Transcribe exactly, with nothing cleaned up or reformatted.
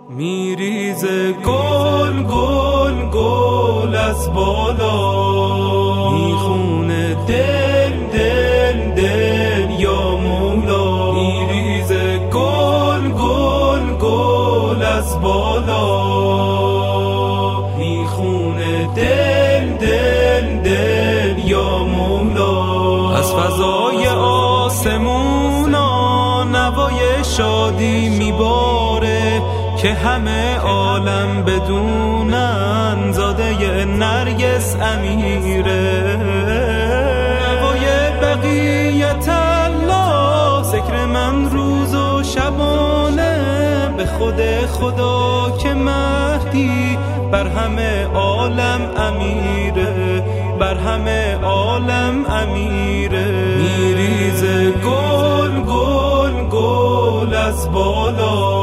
میریزه گل گل گل از بالا، میخونه دل دل دل یا مولا. میریزه گل گل گل از بالا، میخونه دل دل دل یا مولا. از فضای آسمونا نوای شادی میباره که همه عالم بدونن زاده نرگس امیره. نوای بقیت الله ذکر من روز و شبانه، به خود خدا که مهدی بر همه عالم امیره، بر همه عالم امیره. میریزه گل گل گل از بالا،